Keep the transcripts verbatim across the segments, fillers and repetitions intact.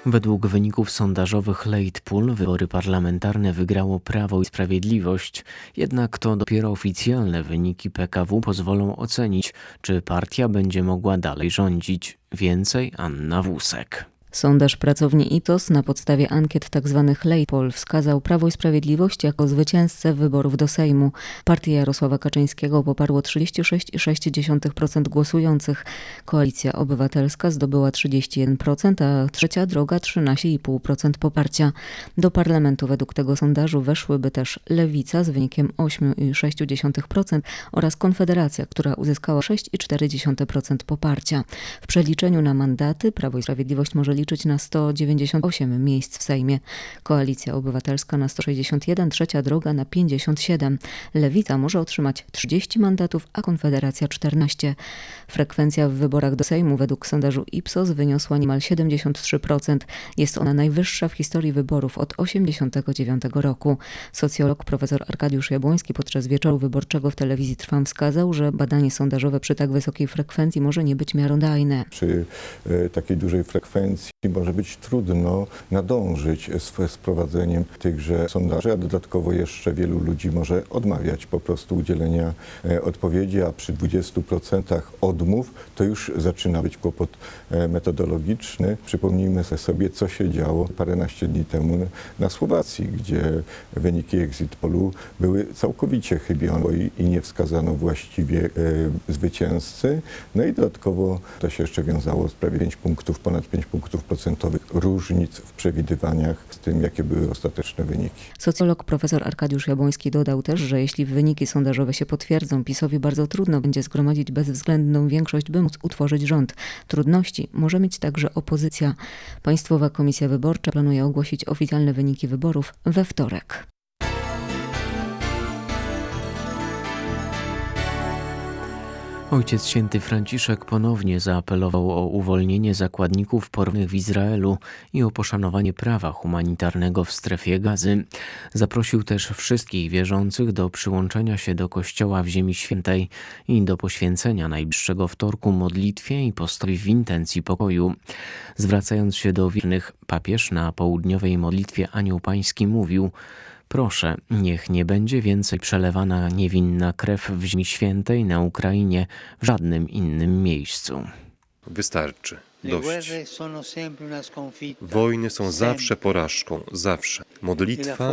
Według wyników sondażowych Late Pool wybory parlamentarne wygrało Prawo i Sprawiedliwość, jednak to dopiero oficjalne wyniki P K W pozwolą ocenić, czy partia będzie mogła dalej rządzić. Więcej Anna Wusek. Sondaż pracowni Ipsos na podstawie ankiet tzw. Late Poll wskazał Prawo i Sprawiedliwość jako zwycięzcę wyborów do Sejmu. Partię Jarosława Kaczyńskiego poparło trzydzieści sześć przecinek sześć procent głosujących. Koalicja Obywatelska zdobyła trzydzieści jeden procent, a Trzecia Droga trzynaście przecinek pięć procent poparcia. Do parlamentu według tego sondażu weszłyby też Lewica z wynikiem osiem przecinek sześć procent oraz Konfederacja, która uzyskała sześć przecinek cztery procent poparcia. W przeliczeniu na mandaty Prawo i Sprawiedliwość może liczyć na sto dziewięćdziesiąt osiem miejsc w Sejmie. Koalicja Obywatelska na sto sześćdziesiąt jeden, Trzecia Droga na pięćdziesiąt siedem. Lewica może otrzymać trzydzieści mandatów, a Konfederacja czternaście. Frekwencja w wyborach do Sejmu według sondażu Ipsos wyniosła niemal siedemdziesiąt trzy procent. Jest ona najwyższa w historii wyborów od osiemdziesiątego dziewiątego roku. Socjolog profesor Arkadiusz Jabłoński podczas wieczoru wyborczego w telewizji Trwam wskazał, że badanie sondażowe przy tak wysokiej frekwencji może nie być miarodajne. Przy y, takiej dużej frekwencji może być trudno nadążyć z wprowadzeniem tychże sondaży, a dodatkowo jeszcze wielu ludzi może odmawiać po prostu udzielenia odpowiedzi, a przy dwudziestu procentach odmów to już zaczyna być kłopot metodologiczny. Przypomnijmy sobie, co się działo paręnaście dni temu na Słowacji, gdzie wyniki exit pollu były całkowicie chybione i, i nie wskazano właściwie e, zwycięzcy. No i dodatkowo to się jeszcze wiązało z prawie pięć punktów, ponad pięć punktów procentowych różnic w przewidywaniach z tym, jakie były ostateczne wyniki. Socjolog profesor Arkadiusz Jabłoński dodał też, że jeśli wyniki sondażowe się potwierdzą, PiS-owi bardzo trudno będzie zgromadzić bezwzględną większość, by móc utworzyć rząd. Trudności może mieć także opozycja. Państwowa Komisja Wyborcza planuje ogłosić oficjalne wyniki wyborów we wtorek. Ojciec Święty Franciszek ponownie zaapelował o uwolnienie zakładników porwanych w Izraelu i o poszanowanie prawa humanitarnego w strefie Gazy. Zaprosił też wszystkich wierzących do przyłączenia się do Kościoła w Ziemi Świętej i do poświęcenia najbliższego wtorku modlitwie i postoji w intencji pokoju. Zwracając się do wiernych, papież na południowej modlitwie Anioł Pański mówił: proszę, niech nie będzie więcej przelewana niewinna krew w Ziemi Świętej, na Ukrainie, w żadnym innym miejscu. Wystarczy. Dość. Wojny są zawsze porażką, zawsze. Modlitwa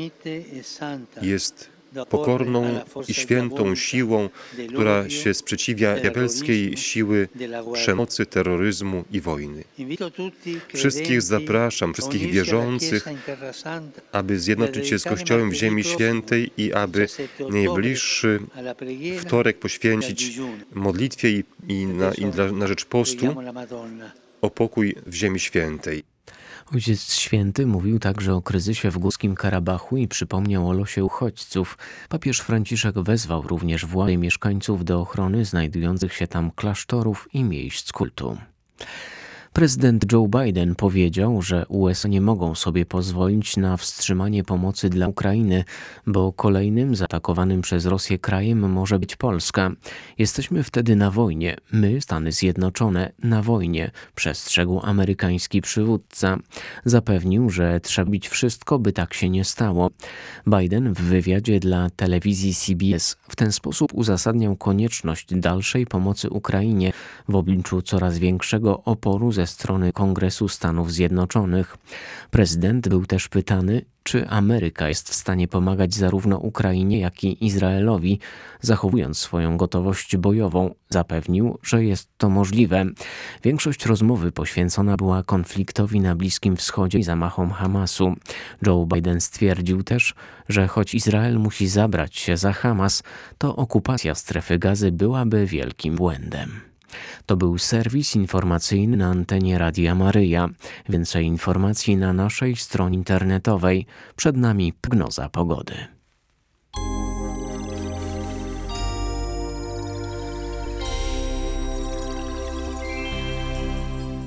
jest pokorną i świętą siłą, która się sprzeciwia diabelskiej siły przemocy, terroryzmu i wojny. Wszystkich zapraszam, wszystkich wierzących, aby zjednoczyć się z Kościołem w Ziemi Świętej i aby najbliższy wtorek poświęcić modlitwie i, i, na, i na, na rzecz postu o pokój w Ziemi Świętej. Ojciec Święty mówił także o kryzysie w Górskim Karabachu i przypomniał o losie uchodźców. Papież Franciszek wezwał również władze mieszkańców do ochrony znajdujących się tam klasztorów i miejsc kultu. Prezydent Joe Biden powiedział, że U S A nie mogą sobie pozwolić na wstrzymanie pomocy dla Ukrainy, bo kolejnym zaatakowanym przez Rosję krajem może być Polska. Jesteśmy wtedy na wojnie, my, Stany Zjednoczone, na wojnie, przestrzegł amerykański przywódca. Zapewnił, że trzeba robić wszystko, by tak się nie stało. Biden w wywiadzie dla telewizji C B S w ten sposób uzasadniał konieczność dalszej pomocy Ukrainie w obliczu coraz większego oporu ze ze strony Kongresu Stanów Zjednoczonych. Prezydent był też pytany, czy Ameryka jest w stanie pomagać zarówno Ukrainie, jak i Izraelowi, zachowując swoją gotowość bojową. Zapewnił, że jest to możliwe. Większość rozmowy poświęcona była konfliktowi na Bliskim Wschodzie i zamachom Hamasu. Joe Biden stwierdził też, że choć Izrael musi zabrać się za Hamas, to okupacja strefy Gazy byłaby wielkim błędem. To był serwis informacyjny na antenie Radia Maryja. Więcej informacji na naszej stronie internetowej. Przed nami prognoza pogody.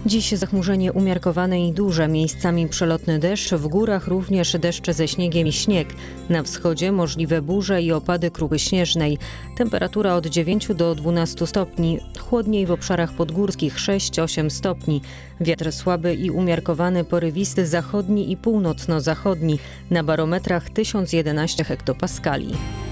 Dziś zachmurzenie umiarkowane i duże, miejscami przelotny deszcz, w górach również deszcze ze śniegiem i śnieg. Na wschodzie możliwe burze i opady krupy śnieżnej. Temperatura od dziewięciu do dwunastu stopni, chłodniej w obszarach podgórskich sześć do ośmiu stopni. Wiatr słaby i umiarkowany, porywisty zachodni i północno-zachodni. Na barometrach tysiąc jedenaście hektopaskali.